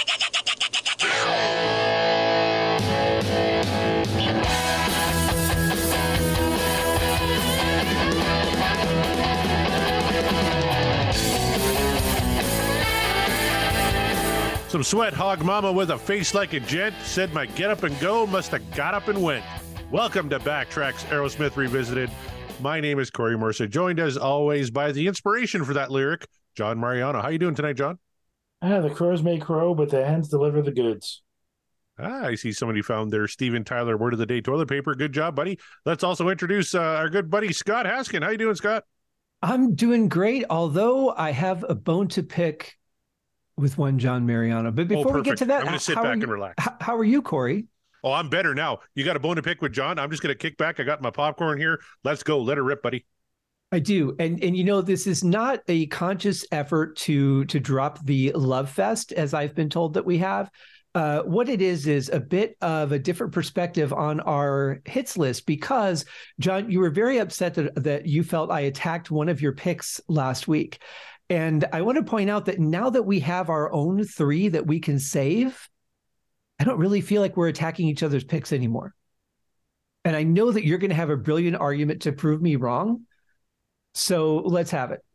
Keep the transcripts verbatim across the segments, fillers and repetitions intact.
Some sweat hog mama with a face like a gent said my get up and go must have got up and went. Welcome to Backtracks Aerosmith Revisited. My name is Corey Mercer, joined as always by the inspiration for that lyric, John Mariano. How you doing tonight, John? Ah, the crows may crow, but the hens deliver the goods. Ah, I see somebody found their Steven Tyler word of the day toilet paper. Good job, buddy. Let's also introduce uh, our good buddy, Scott Haskin. How you doing, Scott? I'm doing great, although I have a bone to pick with one John Mariano. But before oh, we get to that, I'm going to sit back and you, relax. How, how are you, Corey? Oh, I'm better now. You got a bone to pick with John? I'm just going to kick back. I got my popcorn here. Let's go. Let her rip, buddy. I do. And and you know, this is not a conscious effort to to drop the love fest, as I've been told that we have. Uh, what it is is a bit of a different perspective on our hits list, because, John, you were very upset that, that you felt I attacked one of your picks last week. And I want to point out that now that we have our own three that we can save, I don't really feel like we're attacking each other's picks anymore. And I know that you're going to have a brilliant argument to prove me wrong. So let's have it.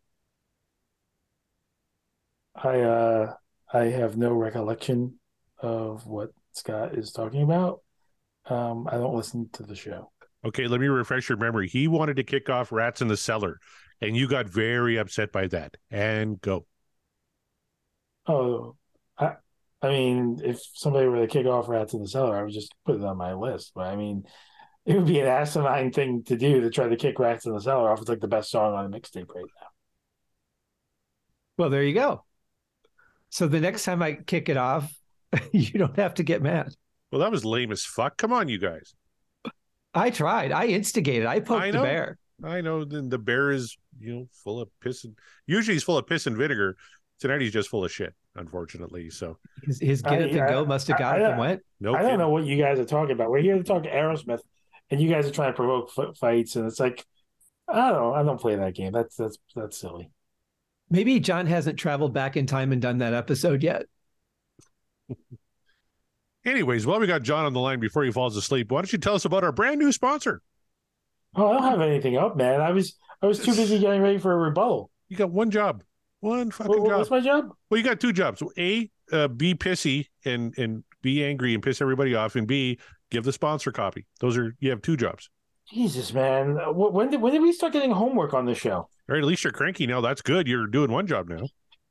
I uh, I have no recollection of what Scott is talking about. Um, I don't listen to the show. Okay, let me refresh your memory. He wanted to kick off Rats in the Cellar, and you got very upset by that. And go. Oh, I, I mean, if somebody were to kick off Rats in the Cellar, I would just put it on my list. But I mean, it would be an asinine thing to do to try to kick Rats in the Cellar off. It's like the best song on a mixtape right now. Well, there you go. So the next time I kick it off, you don't have to get mad. Well, that was lame as fuck. Come on, you guys. I tried. I instigated. I poked I the bear. I know. Then the bear is, you know, full of piss. And, usually he's full of piss and vinegar. Tonight he's just full of shit, unfortunately. So his, his get up and go must have got up and went. No, I don't know what you guys are talking about. We're here to talk Aerosmith, and you guys are trying to provoke f- fights, and it's like, I don't know. I don't play that game. That's that's that's silly. Maybe John hasn't traveled back in time and done that episode yet. Anyways, while we got John on the line before he falls asleep, why don't you tell us about our brand new sponsor? Oh, I don't have anything up, man. I was I was too busy getting ready for a rebuttal. You got one job, one fucking what, job. What's my job? Well, you got two jobs. A, uh, be pissy and and be angry and piss everybody off, and B, give the sponsor copy. Those are you have two jobs. Jesus, man. When did when did we start getting homework on the show? Or at least you're cranky now. That's good. You're doing one job now.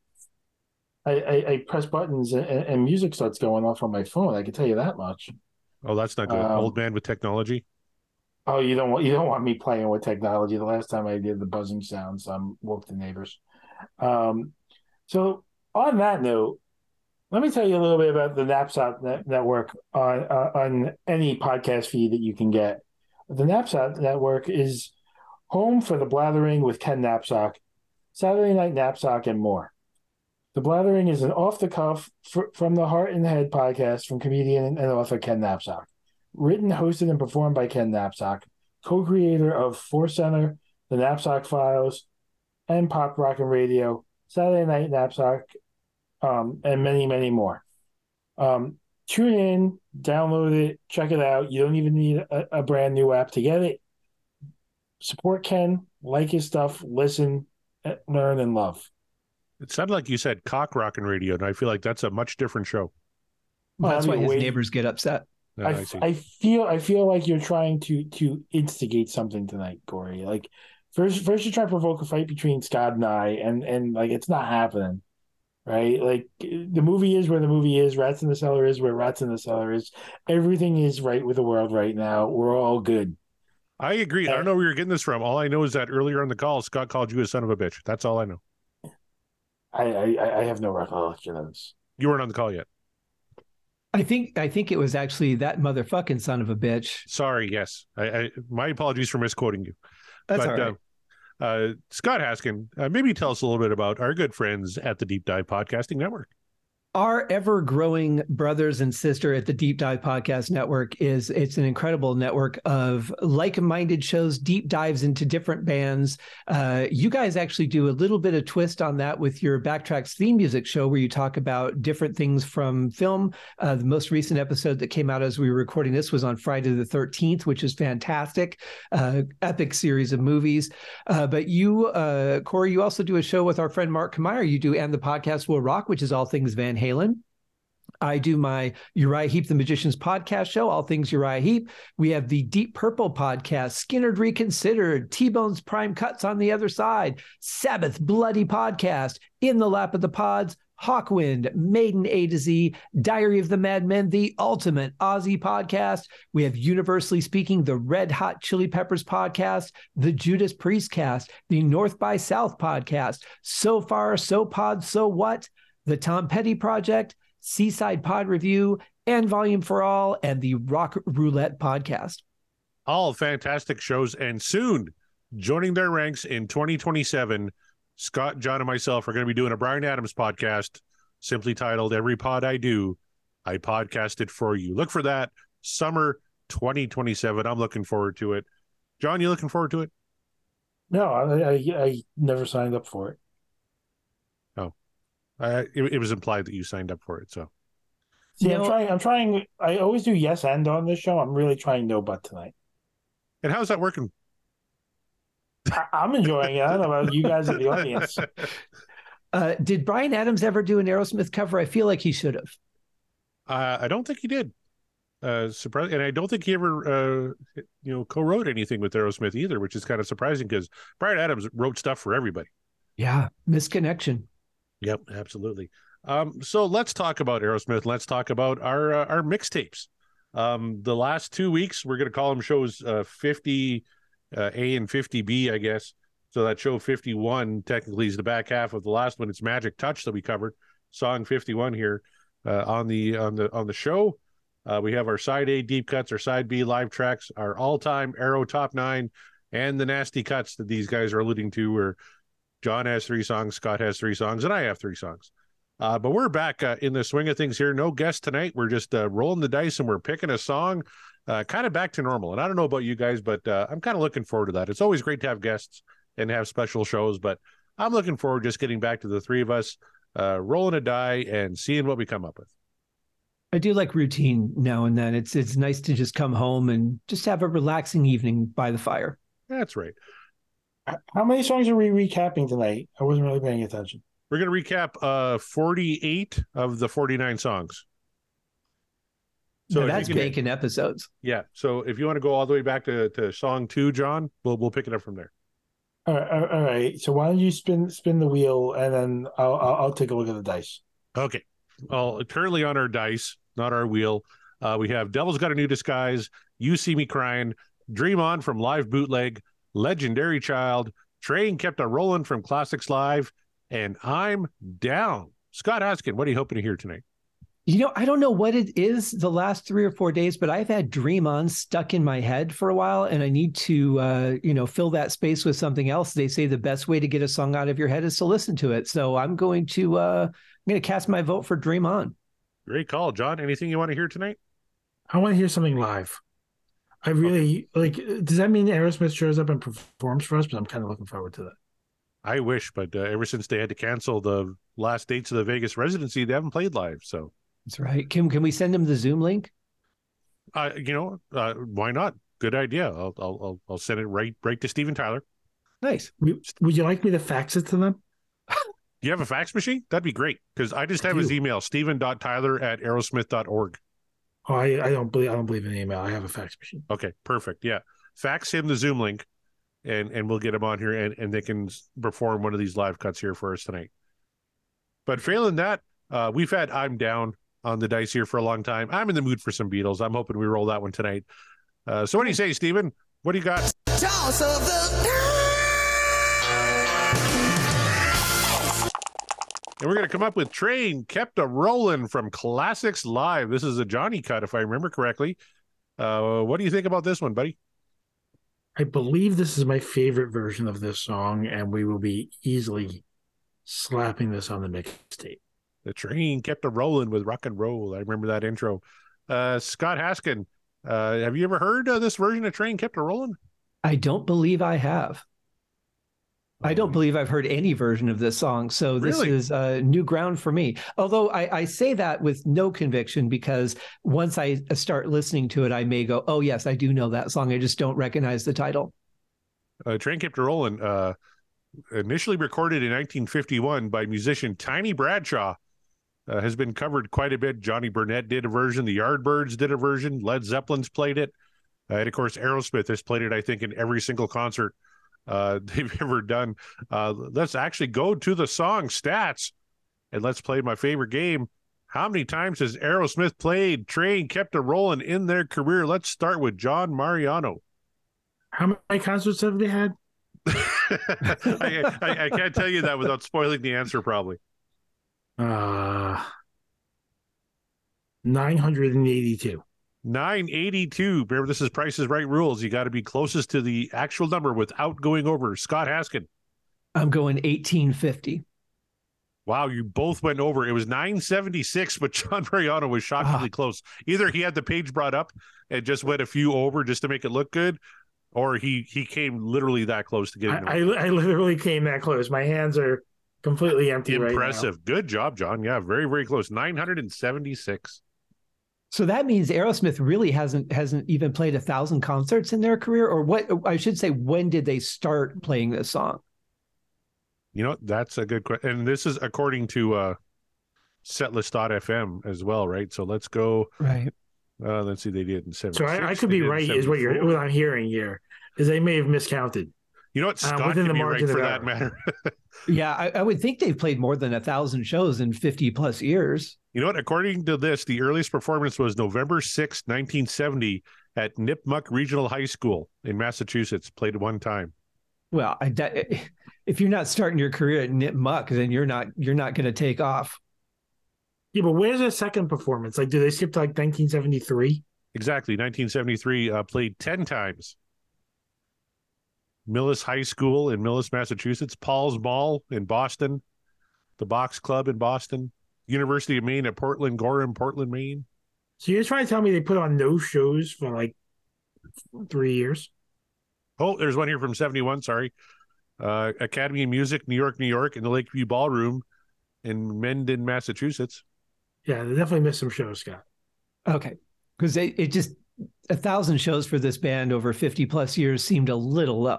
I, I, I press buttons and, and music starts going off on my phone. I can tell you that much. Oh, that's not good. Um, Old man with technology. Oh, you don't want you don't want me playing with technology. The last time I did the buzzing sounds, I um, woke the neighbors. Um, so on that note, let me tell you a little bit about the Knapsack net- Network on uh, on any podcast feed that you can get. The Knapsack Network is home for the Blathering with Ken Knapsack, Saturday Night Knapsack, and more. The Blathering is an off-the-cuff, fr- from the heart and head podcast from comedian and author Ken Knapsack. Written, hosted, and performed by Ken Knapsack, co-creator of Force Center, The Knapsack Files, and Pop Rock and Radio, Saturday Night Knapsack, um, and many, many more. Um, tune in, download it, check it out. You don't even need a, a brand new app to get it. Support Ken, like his stuff, listen, learn, and love. It sounded like you said cock rockin' radio, and I feel like that's a much different show. Well, that's well, why his wait. neighbors get upset. Uh, I, I, see. I feel I feel like you're trying to to instigate something tonight, Corey. Like first first you try to provoke a fight between Scott and I, and and like it's not happening, right? Like the movie is where the movie is. Rats in the Cellar is where Rats in the Cellar is. Everything is right with the world right now. We're all good. I agree. I don't know where you're getting this from. All I know is that earlier on the call, Scott called you a son of a bitch. That's all I know. I I, I have no recollection of this. You weren't on the call yet. I think I think it was actually that motherfucking son of a bitch. Sorry, yes. I, I my apologies for misquoting you. That's but, all right. Uh, uh, Scott Haskin, uh, maybe tell us a little bit about our good friends at the Deep Dive Podcasting Network. Our ever-growing brothers and sister at the Deep Dive Podcast Network is it's an incredible network of like-minded shows, deep dives into different bands. Uh, you guys actually do a little bit of twist on that with your Backtracks theme music show, where you talk about different things from film. Uh, the most recent episode that came out as we were recording this was on Friday the thirteenth, which is fantastic. Uh, epic series of movies. Uh, but you, uh, Corey, you also do a show with our friend Mark Kmeyer. You do And the Podcast Will Rock, which is all things Van Halen. I do my Uriah Heep, the Magicians podcast show, all things Uriah Heep. We have the Deep Purple podcast, Skynyrd Reconsidered, T-Bone's Prime Cuts on the Other Side, Sabbath Bloody podcast, In the Lap of the Pods, Hawkwind, Maiden A to Z, Diary of the Madmen, the Ultimate Aussie podcast. We have Universally Speaking, the Red Hot Chili Peppers podcast, the Judas Priest cast, the North by South podcast, So Far, So Pod, So What, the Tom Petty Project, Seaside Pod Review, and Volume for All, and the Rock Roulette podcast. All fantastic shows, and soon joining their ranks in twenty twenty-seven, Scott, John, and myself are going to be doing a Bryan Adams podcast, simply titled Every Pod I Do, I Podcast It For You. Look for that summer twenty twenty-seven. I'm looking forward to it. John, you looking forward to it? No, I, I, I never signed up for it. Uh, it, it was implied that you signed up for it. So, see, you I'm know, trying. I'm trying. I always do yes and on this show. I'm really trying no but tonight. and how's that working? I, I'm enjoying it. I don't know about you guys in the audience. Uh, did Bryan Adams ever do an Aerosmith cover? I feel like he should have. Uh, I don't think he did. Uh, surprise, and I don't think he ever, uh, you know, co-wrote anything with Aerosmith either, which is kind of surprising because Bryan Adams wrote stuff for everybody. Yeah, misconnection. Yep, absolutely. Um, so let's talk about Aerosmith. Let's talk about our uh, our mixtapes. Um, the last two weeks, we're going to call them shows uh, fifty uh, A and fifty B, I guess. So that show fifty-one technically is the back half of the last one. It's Magic Touch that we covered. Song fifty-one here uh, on the on the on the show. Uh, we have our side A deep cuts, our side B live tracks, our all-time Aero top nine, and the nasty cuts that these guys are alluding to, where John has three songs, Scott has three songs, and I have three songs. Uh, but we're back uh, in the swing of things here. No guests tonight. We're just uh, rolling the dice and we're picking a song, uh, kind of back to normal. And I don't know about you guys, but uh, I'm kind of looking forward to that. It's always great to have guests and have special shows, but I'm looking forward to just getting back to the three of us, uh, rolling a die and seeing what we come up with. I do like routine now and then. It's it's nice to just come home and just have a relaxing evening by the fire. That's right. How many songs are we recapping tonight? I wasn't really paying attention. We're going to recap uh, forty-eight of the forty-nine songs. So if that's you can- bacon episodes. Yeah. So if you want to go all the way back to, to song two, John, we'll we'll pick it up from there. All right, all right. So why don't you spin spin the wheel and then I'll I'll, I'll take a look at the dice. Okay. Well, currently on our dice, not our wheel, uh, we have Devil's Got a New Disguise, You See Me Crying, Dream On from Live Bootleg, Legendary Child, Train Kept a Rollin' from Classics Live, and I'm Down. Scott Haskin, what are you hoping to hear tonight? You know, I don't know what it is the last three or four days, but I've had Dream On stuck in my head for a while, and I need to, uh, you know, fill that space with something else. They say the best way to get a song out of your head is to listen to it. So I'm going to, uh, I'm going to cast my vote for Dream On. Great call, John. Anything you want to hear tonight? I want to hear something live. I really like. Does that mean Aerosmith shows up and performs for us? But I'm kind of looking forward to that. I wish, but uh, ever since they had to cancel the last dates of the Vegas residency, they haven't played live. So That's right. Can can we send him the Zoom link? Uh, you know, uh, why not? Good idea. I'll, I'll, I'll, I'll send it right, right to Steven Tyler. Nice. Would you like me to fax it to them? Do you have a fax machine? That'd be great. Because I just have I his do. email, steven.tyler at aerosmith dot org. Oh, I, I don't believe I don't believe in email. I have a fax machine. Okay, perfect. Yeah. Fax him the Zoom link and, and we'll get him on here and, and they can perform one of these live cuts here for us tonight. But failing that, uh, we've had I'm Down on the dice here for a long time. I'm in the mood for some Beatles. I'm hoping we roll that one tonight. Uh, so what do you say, Steven? What do you got? Toss of the And we're going to come up with Train Kept a Rollin' from Classics Live. This is a Johnny cut, if I remember correctly. Uh, what do you think about this one, buddy? I believe this is my favorite version of this song, and we will be easily slapping this on the mixtape. The train kept a rolling with rock and roll. I remember that intro. Uh, Scott Haskin, uh, have you ever heard uh, this version of Train Kept a Rolling? I don't believe I have. I don't Um, believe I've heard any version of this song. So this Really? is uh, new ground for me. Although I, I say that with no conviction, because once I start listening to it, I may go, oh, yes, I do know that song. I just don't recognize the title. Uh, Train Kept a Rolling, uh, initially recorded in nineteen fifty-one by musician Tiny Bradshaw, uh, has been covered quite a bit. Johnny Burnett did a version. The Yardbirds did a version. Led Zeppelin's played it. Uh, and, of course, Aerosmith has played it, I think, in every single concert uh, they've ever done. Uh, let's actually go to the song stats, and let's play my favorite game. How many times has Aerosmith played Train Kept a Rolling in their career? Let's start with John Mariano. How many concerts have they had? I, I, I can't tell you that without spoiling the answer, probably. Uh, nine hundred eighty-two. nine eighty-two. Remember, this is Price is Right rules. You got to be closest to the actual number without going over. Scott Haskin. I'm going eighteen fifty. Wow, you both went over. It was nine seventy-six, but John Mariano was shockingly Ah. close. Either he had the page brought up and just went a few over just to make it look good, or he he came literally that close to getting I, it. I, I literally came that close. My hands are completely empty right now. Impressive. Good job, John. Yeah, very, very close. nine seventy-six. So that means Aerosmith really hasn't hasn't even played a thousand concerts in their career, or what? I should say, when did they start playing this song? You know, that's a good question. And this is according to uh, setlist dot f m as well, right? So let's go. Right. Uh, let's see, they did in seventy-six. So I, I could they be did in right, is what you're seventy-four. what I'm hearing here. Is they may have miscounted. You know what? uh, Scott within can the be right margin of for that error. matter. Yeah, I, I would think they've played more than a thousand shows in fifty plus years. You know what? According to this, the earliest performance was November sixth, nineteen seventy at Nipmuc Regional High School in Massachusetts. Played one time. Well, I, that, if you're not starting your career at Nipmuc, then you're not you're not going to take off. Yeah, but where's their second performance? Like, do they skip to like nineteen seventy-three? Exactly. nineteen seventy-three, uh, played ten times. Millis High School in Millis, Massachusetts. Paul's Mall in Boston. The Box Club in Boston. University of Maine at Portland Gorham, Portland, Maine. So you're trying to tell me they put on no shows for like three years? Oh, there's one here from seventy-one, sorry. Uh, Academy of Music, New York, New York, in the Lakeview Ballroom in Mendon, Massachusetts. Yeah, they definitely missed some shows, Scott. Okay, because it, it just a thousand shows for this band over fifty plus years seemed a little low.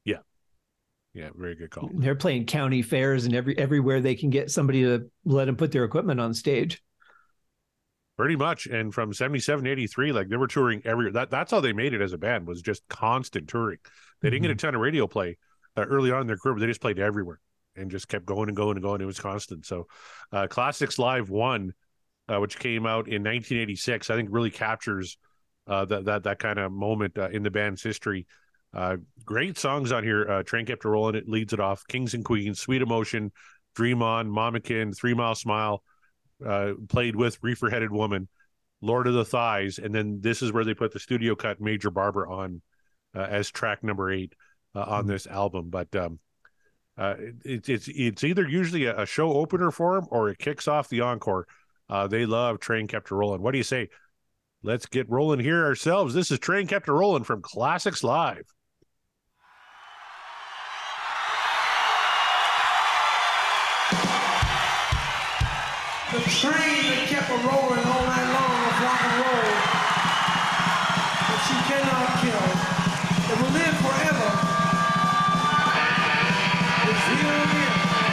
Yeah, very good call. They're playing county fairs and every everywhere they can get somebody to let them put their equipment on stage. Pretty much. And from seventy-seven to eighty-three, like they were touring every that that's how they made it as a band, was just constant touring. They didn't get a ton of radio play uh, early on in their career, but they just played everywhere and just kept going and going and going. It was constant. So uh, Classics Live One, uh, which came out in nineteen eighty-six, I think really captures uh, that that that kind of moment uh, in the band's history. Uh, great songs on here. Uh, Train Kept a Rolling, it leads it off. Kings and Queens, Sweet Emotion, Dream On, Mamakin, Three Mile Smile, uh, played with Reefer Headed Woman, Lord of the Thighs, and then this is where they put the studio cut Major Barber on uh, as track number eight uh, on this album. But um, uh, it, it's it's either usually a, a show opener for them or it kicks off the encore. Uh, they love Train Kept a Rolling. What do you say? Let's get rolling here ourselves. This is Train Kept a Rolling from Classics Live. The train that kept a rolling all night long of rock and roll that you cannot kill. It will live forever. It's here again.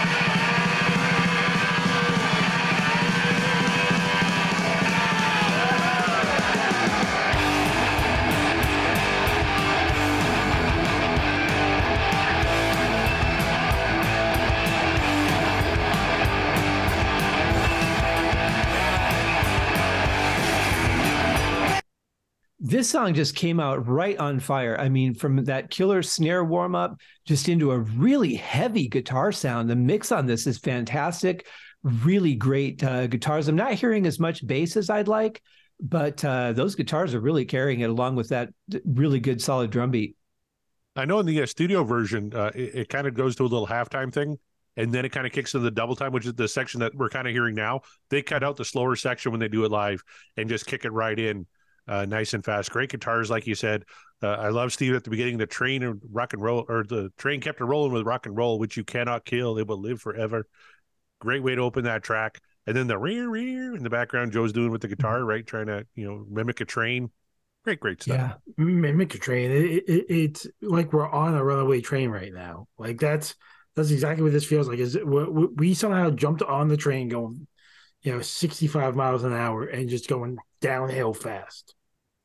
This song just came out right on fire. I mean, from that killer snare warm up just into a really heavy guitar sound. The mix on this is fantastic. Really great uh, guitars. I'm not hearing as much bass as I'd like, but uh, those guitars are really carrying it along with that really good solid drum beat. I know in the uh, studio version, uh, it, it kind of goes to a little halftime thing and then it kind of kicks into the double time, which is the section that we're kind of hearing now. They cut out the slower section when they do it live and just kick it right in, uh, nice and fast. Great guitars, like you said. Uh, I love Steve at the beginning. The train and rock and roll, or the train kept it rolling with rock and roll, which you cannot kill. It will live forever. Great way to open that track. And then the rear, rear in the background, Joe's doing with the guitar, right? Trying to, you know, mimic a train. Great, great stuff. Yeah. Mimic a train. It, it, it's like we're on a runaway train right now. Like that's that's exactly what this feels like. Is it, we, we somehow jumped on the train going, you know, sixty-five miles an hour and just going downhill fast.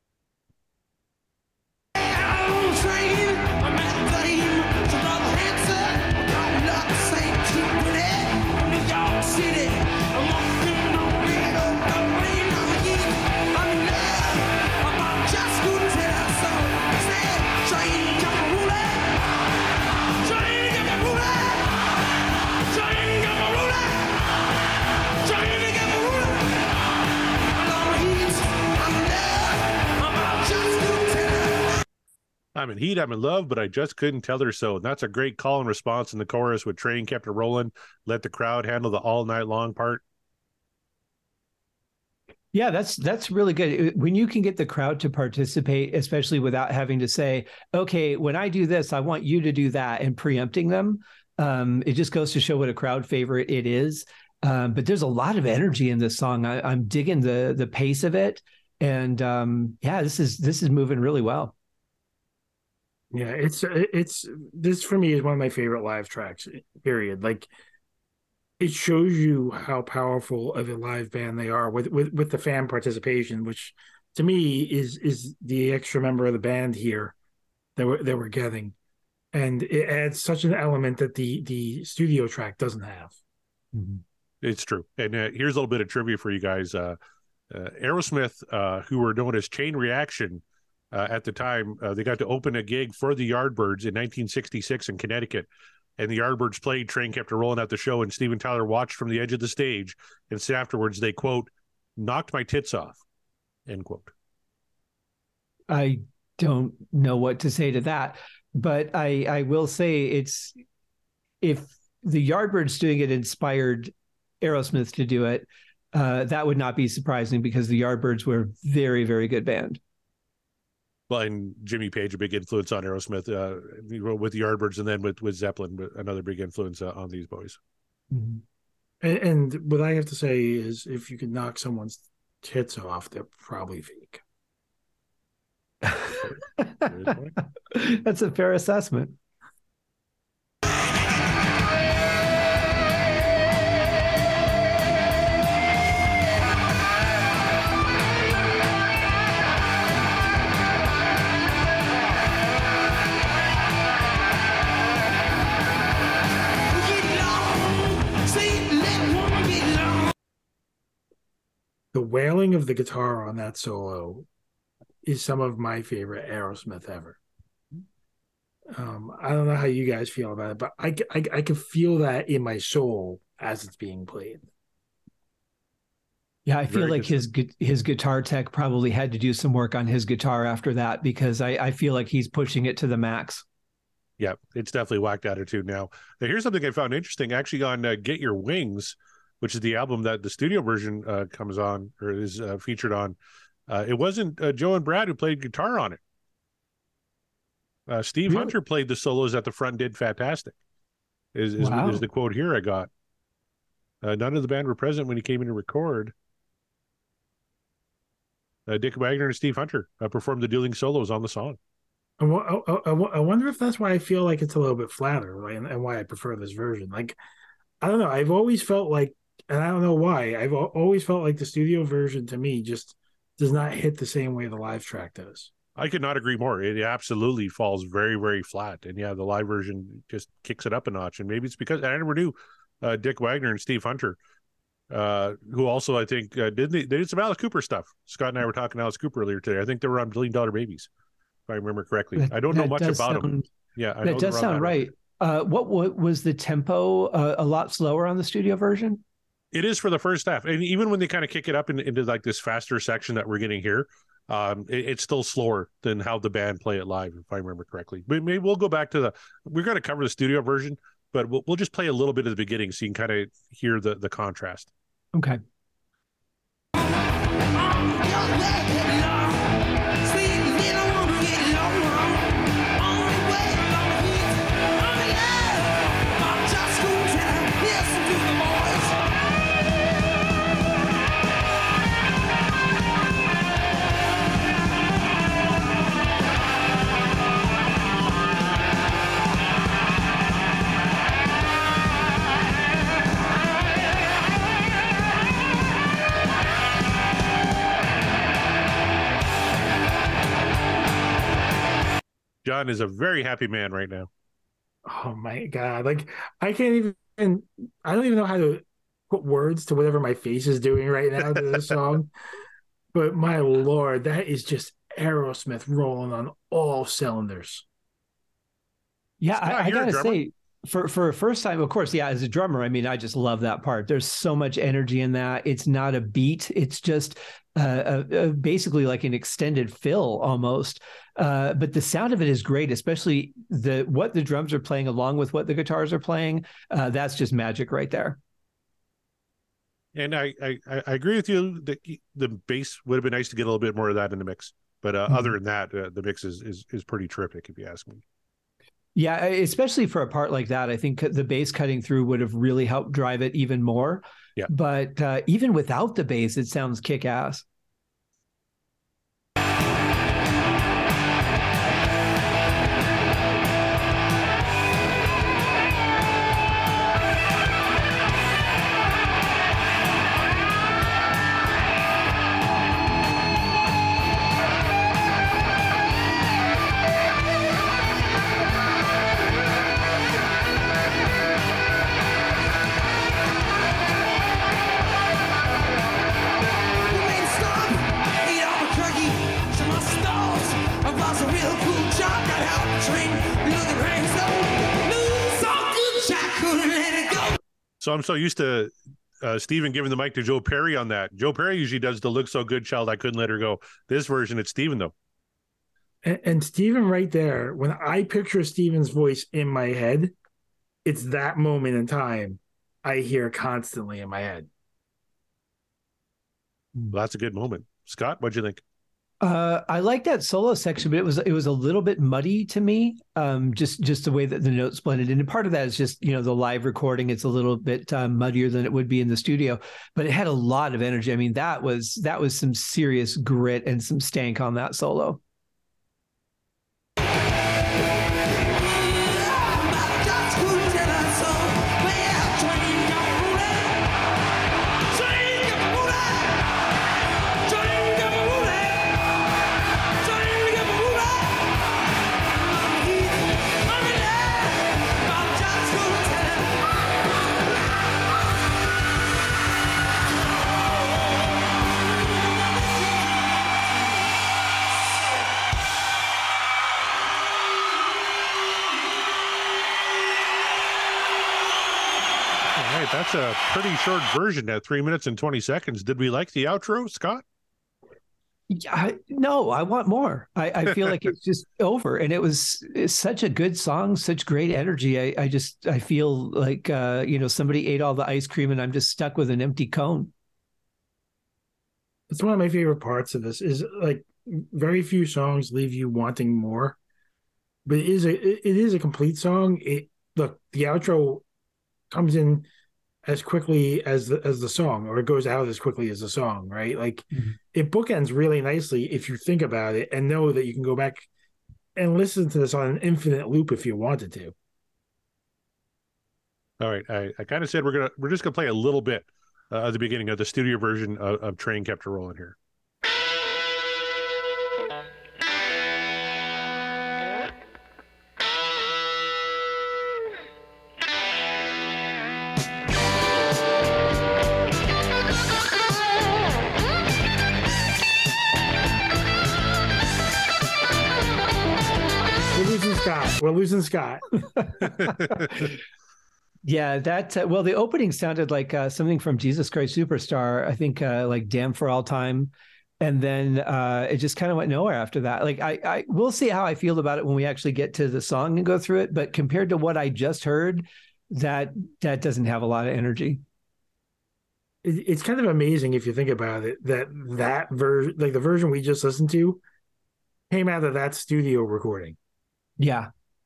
I'm in heat, I'm in love, but I just couldn't tell her so. And that's a great call and response in the chorus with Train Kept It Rolling. Let the crowd handle the all night long part. Yeah, that's that's really good. When you can get the crowd to participate, especially without having to say, okay, when I do this, I want you to do that, and preempting them. Um, it just goes to show what a crowd favorite it is. Um, but there's a lot of energy in this song. I, I'm digging the the pace of it. And um, yeah, this is this is moving really well. Yeah, it's it's this for me is one of my favorite live tracks, period. Like, it shows you how powerful of a live band they are with, with, with the fan participation, which to me is is the extra member of the band here that we're, that we're getting. And it adds such an element that the the studio track doesn't have. Mm-hmm. It's true. And uh, here's a little bit of trivia for you guys. Uh, uh, Aerosmith, uh, who were known as Chain Reaction uh, at the time, uh, they got to open a gig for the Yardbirds in nineteen sixty-six in Connecticut. And the Yardbirds played Train Kept It Rolling at the show, and Steven Tyler watched from the edge of the stage and said afterwards, they, quote, knocked my tits off, end quote. I don't know what to say to that, but I, I will say it's, if the Yardbirds doing it inspired Aerosmith to do it, uh, that would not be surprising, because the Yardbirds were a very, very good band. Well, and Jimmy Page, a big influence on Aerosmith uh, with the Yardbirds, and then with, with Zeppelin, another big influence uh, on these boys. Mm-hmm. And, and what I have to say is, if you could knock someone's tits off, they're probably fake. That's a fair assessment. The wailing of the guitar on that solo is some of my favorite Aerosmith ever. Um, I don't know how you guys feel about it, but I, I, I can feel that in my soul as it's being played. Yeah, I feel Very like his his guitar tech probably had to do some work on his guitar after that, because I, I feel like he's pushing it to the max. Yeah, it's definitely whacked attitude now. Now, here's something I found interesting. Actually, on uh, Get Your Wings, which is the album that the studio version uh, comes on, or is uh, featured on, uh, it wasn't uh, Joe and Brad who played guitar on it. Uh, Steve Really? Hunter played the solos at the front, did fantastic. Is is, Wow. is the quote here I got. Uh, none of the band were present when he came in to record. Uh, Dick Wagner and Steve Hunter uh, performed the dueling solos on the song. I, I, I, I wonder if that's why I feel like it's a little bit flatter, right? and, and why I prefer this version. Like, I don't know. I've always felt like, and I don't know why, I've always felt like the studio version to me just does not hit the same way the live track does. I could not agree more. It absolutely falls very, very flat. And yeah, the live version just kicks it up a notch. And maybe it's because, and I never knew uh, Dick Wagner and Steve Hunter, uh, who also, I think, uh, did they, they did some Alice Cooper stuff. Scott and I were talking Alice Cooper earlier today. I think they were on Billion Dollar Babies, if I remember correctly. That- I don't know that much does about sound- them. Yeah, I know That does they're on sound that right. record. Uh, what, what was the tempo uh, a lot slower on the studio version? It is for the first half. And even when they kind of kick it up in, into like this faster section that we're getting here, um, it, it's still slower than how the band play it live, if I remember correctly. But maybe we'll go back to the, we're going to cover the studio version but we'll, we'll just play a little bit of the beginning so you can kind of hear the, the contrast. Okay. John is a very happy man right now. Oh my God. Like I can't even, I don't even know how to put words to whatever my face is doing right now to this song. But my Lord, that is just Aerosmith rolling on all cylinders. Yeah, Scott, I, I you're a gotta drummer? say, for for a first time, of course, yeah, as a drummer, I mean, I just love that part. There's so much energy in that. It's not a beat. It's just uh, uh, basically like an extended fill almost. Uh, but the sound of it is great, especially the what the drums are playing along with what the guitars are playing. Uh, that's just magic right there. And I, I, I agree with you that the bass would have been nice to get a little bit more of that in the mix. But uh, Mhm. other than that, uh, the mix is, is is pretty terrific, if you ask me. Yeah, especially for a part like that, I think the bass cutting through would have really helped drive it even more. Yeah. But uh, even without the bass, it sounds kick ass. So I'm so used to uh, Steven giving the mic to Joe Perry on that. Joe Perry usually does the "Look So Good, Child, I Couldn't Let Her Go." This version, it's Steven though. And, and Steven right there, when I picture Steven's voice in my head, it's that moment in time I hear constantly in my head. Well, that's a good moment. Scott, what'd you think? Uh, I like that solo section, but it was it was a little bit muddy to me. Um, just just the way that the notes blended, and part of that is just you know the live recording. It's a little bit uh, muddier than it would be in the studio, but it had a lot of energy. I mean, that was that was some serious grit and some stank on that solo. That's a pretty short version at three minutes and twenty seconds. Did we like the outro, Scott? Yeah, I, no, I want more. I, I feel like it's just over, and it was it's such a good song, such great energy. I, I just I feel like uh, you know somebody ate all the ice cream, and I'm just stuck with an empty cone. It's one of my favorite parts of this. Is like very few songs leave you wanting more, but it is a it is a complete song. It look the outro comes in as quickly as the as the song, or it goes out as quickly as the song, right? Like mm-hmm. It bookends really nicely if you think about it and know that you can go back and listen to this on an infinite loop if you wanted to. All right, I, I kind of said we're gonna we're just gonna play a little bit uh, at the beginning of the studio version of, of Train Kept a Rolling here. Scott. We're losing Scott. Yeah, that uh, well, the opening sounded like uh, something from Jesus Christ Superstar. I think uh, like "Damn for All Time," and then uh, it just kind of went nowhere after that. Like I, I, we'll see how I feel about it when we actually get to the song and go through it. But compared to what I just heard, that that doesn't have a lot of energy. It, it's kind of amazing if you think about it that that version, like the version we just listened to, came out of that studio recording. Yeah.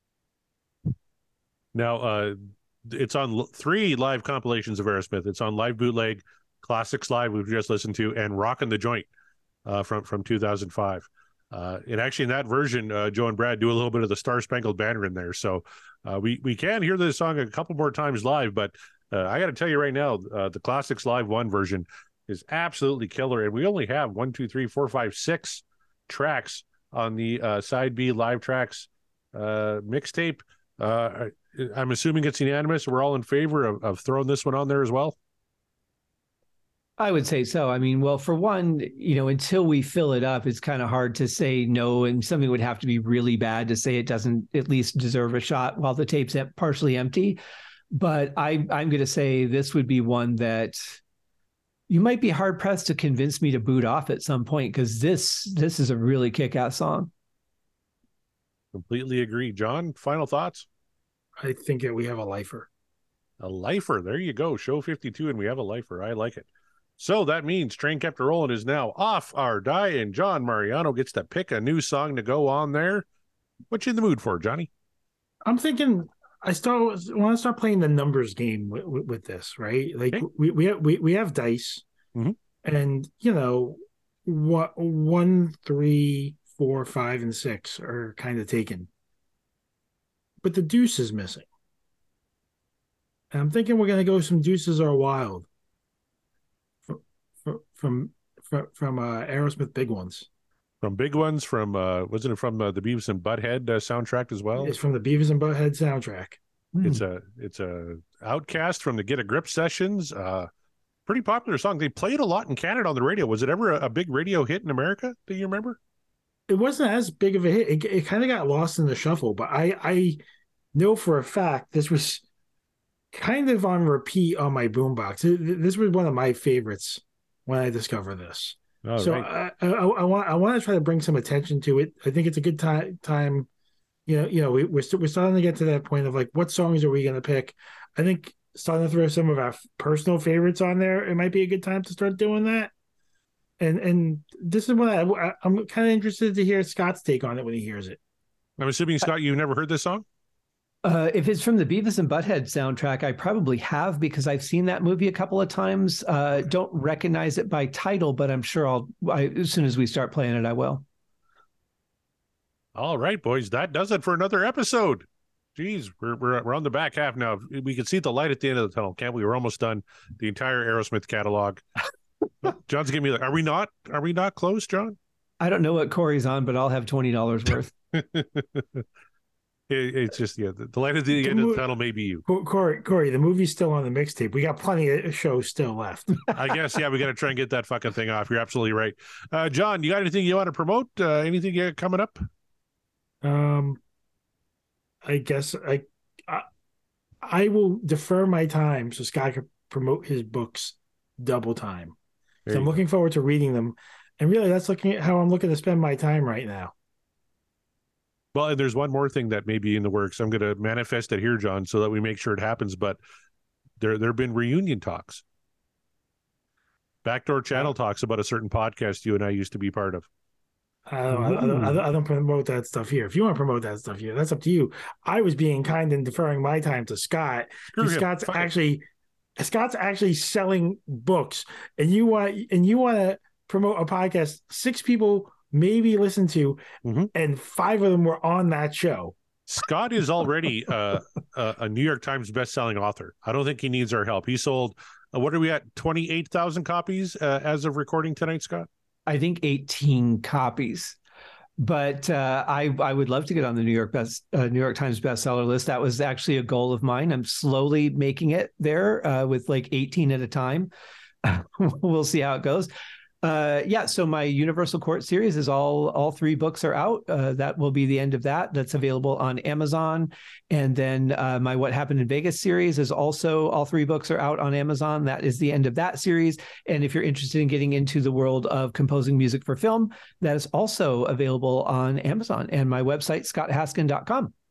Now, uh, it's on l- three live compilations of Aerosmith. It's on Live Bootleg, Classics Live, we've just listened to, and Rockin' the Joint uh, from, from two thousand five. Uh, and actually, in that version, uh, Joe and Brad do a little bit of the Star Spangled Banner in there. So uh, we, we can hear this song a couple more times live, but uh, I got to tell you right now, uh, the Classics Live one version is absolutely killer. And we only have one, two, three, four, five, six tracks on the uh, Side B Live Tracks uh, mixtape. Uh, I'm assuming it's unanimous. We're all in favor of, of throwing this one on there as well. I would say so. I mean, well, for one, you know, until we fill it up, it's kind of hard to say no, and something would have to be really bad to say it doesn't at least deserve a shot while the tape's partially empty. But I, I'm going to say this would be one that you might be hard pressed to convince me to boot off at some point, because this this is a really kick-ass song. Completely agree. John, final thoughts? I think that we have a lifer. A lifer. There you go. Show fifty-two, and we have a lifer. I like it. So that means Train Kept a Rolling is now off our die, and John Mariano gets to pick a new song to go on there. What you in the mood for, Johnny? I'm thinking I start want to start playing the numbers game with, with, with this, right? Like okay. we we have, we we have dice, mm-hmm. and you know what one, three, four, five, and six are kind of taken, but the deuce is missing. And I'm thinking we're gonna go some Deuces Are Wild. From from from uh, Aerosmith Big Ones. From Big Ones, from uh, wasn't it from uh, the Beavis and Butthead uh, soundtrack as well? It's from the Beavis and Butthead soundtrack. It's mm. a it's a Outcast from the Get a Grip sessions. Uh, pretty popular song. They played a lot in Canada on the radio. Was it ever a, a big radio hit in America? Do you remember? It wasn't as big of a hit. It, it kind of got lost in the shuffle. But I I know for a fact this was kind of on repeat on my boombox. This was one of my favorites when I discover this. Oh, so right. I, I, I want I want to try to bring some attention to it. I think it's a good time time. You know, you know, we, we're st- we're starting to get to that point of like, what songs are we going to pick? I think starting to throw some of our personal favorites on there. It might be a good time to start doing that. And and this is what I, I I'm kind of interested to hear Scott's take on it when he hears it. I'm assuming, Scott, you've never heard this song? Uh, if it's from the Beavis and Butthead soundtrack, I probably have, because I've seen that movie a couple of times. Uh, don't recognize it by title, but I'm sure I'll, I, as soon as we start playing it, I will. All right, boys, that does it for another episode. Geez, we're, we're, we're on the back half now. We can see the light at the end of the tunnel, can't we? We're almost done. The entire Aerosmith catalog. John's giving me like, are we not? Are we not close, John? I don't know what Corey's on, but I'll have twenty dollars worth. It, it's just, yeah, the, the light at the, the end mo- of the tunnel may be you. Corey, Corey, the movie's still on the mixtape. We got plenty of shows still left. I guess, yeah, we got to try and get that fucking thing off. You're absolutely right. Uh, John, you got anything you want to promote? Uh, anything you got coming up? Um, I guess I, I, I will defer my time so Scott can promote his books double time. So I'm looking go. forward to reading them. And really, that's looking at how I'm looking to spend my time right now. Well, and there's one more thing that may be in the works. I'm going to manifest it here, John, so that we make sure it happens. But there there have been reunion talks. Backdoor Channel uh, talks about a certain podcast you and I used to be part of. I don't, I, don't, I, don't, I don't promote that stuff here. If you want to promote that stuff here, that's up to you. I was being kind and deferring my time to Scott. Scott's Fine. actually Scott's actually selling books, and you want and you want to promote a podcast six people maybe listen to, mm-hmm. and five of them were on that show. Scott is already uh, a, a New York Times best-selling author. I don't think he needs our help. He sold, uh, what are we at, twenty-eight thousand copies uh, as of recording tonight, Scott? I think eighteen copies. But uh, I I would love to get on the New York best uh, New York Times bestseller list. That was actually a goal of mine. I'm slowly making it there uh, with like eighteen at a time. We'll see how it goes. Uh, yeah, so my Universal Court series is all all three books are out. Uh, that will be the end of that. That's available on Amazon. And then uh, my What Happened in Vegas series is also, all three books are out on Amazon. That is the end of that series. And if you're interested in getting into the world of composing music for film, that is also available on Amazon and my website, scott haskin dot com.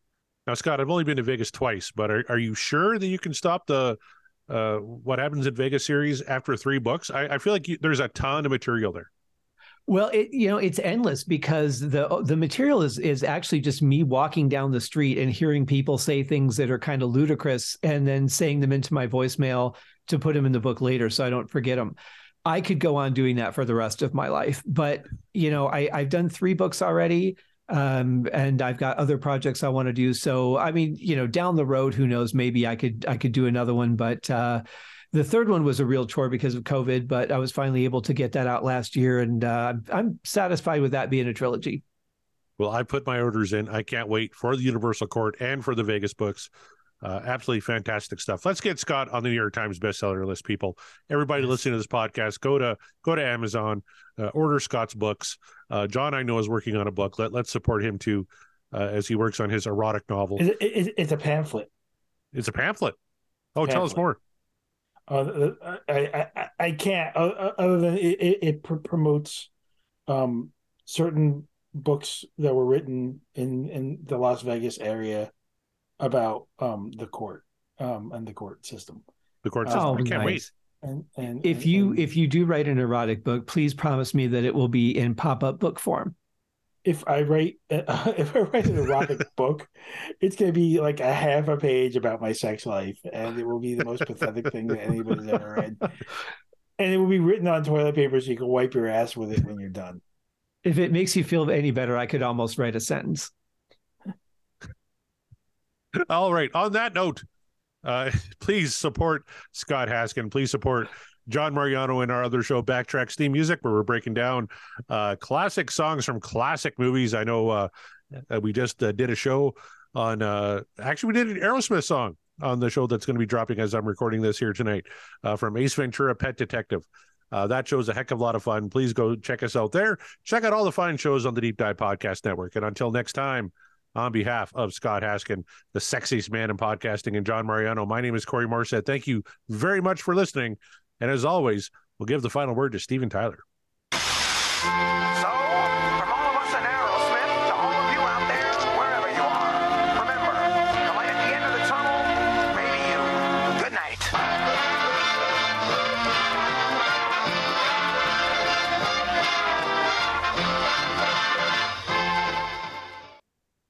Now, Scott, I've only been to Vegas twice, but are, are you sure that you can stop the uh, What Happens in Vegas series after three books? I, I feel like you, there's a ton of material there. Well, it, you know, it's endless because the the material is is actually just me walking down the street and hearing people say things that are kind of ludicrous and then saying them into my voicemail to put them in the book later so I don't forget them. I could go on doing that for the rest of my life. But, you know, I, I've done three books already, um, and I've got other projects I want to do. So, I mean, you know, down the road, who knows, maybe I could I could do another one. But uh the third one was a real chore because of COVID, but I was finally able to get that out last year, and uh, I'm satisfied with that being a trilogy. Well, I put my orders in. I can't wait for the Universal Court and for the Vegas books. Uh, absolutely fantastic stuff. Let's get Scott on the New York Times bestseller list, people. Everybody listening to this podcast, go to go to Amazon, uh, order Scott's books. Uh, John, I know, is working on a book. Let, let's support him, too, uh, as he works on his erotic novel. It, it, it's a pamphlet. It's a pamphlet. Oh, Pamphlet. Tell us more. Uh, I, I I can't uh, other than it, it, it pr- promotes um, certain books that were written in, in the Las Vegas area about um, the court um, and the court system. The court system. Oh, I can't nice. wait. And, and If and, you and if you do write an erotic book, please promise me that it will be in pop-up book form. if I write uh, if I write an erotic book, it's going to be like a half a page about my sex life, and it will be the most pathetic thing that anybody's ever read. And it will be written on toilet paper so you can wipe your ass with it when you're done. If it makes you feel any better, I could almost write a sentence. All right. On that note, uh, please support Scott Haskin. Please support John Mariano in our other show, Backtracks Theme Music, where we're breaking down uh, classic songs from classic movies. I know uh, we just uh, did a show on, uh, actually, we did an Aerosmith song on the show that's going to be dropping as I'm recording this here tonight uh, from Ace Ventura, Pet Detective. Uh, that show's a heck of a lot of fun. Please go check us out there. Check out all the fine shows on the Deep Dive Podcast Network. And until next time, on behalf of Scott Haskin, the sexiest man in podcasting, and John Mariano, my name is Corey Morissette. Thank you very much for listening. And as always, we'll give the final word to Steven Tyler. So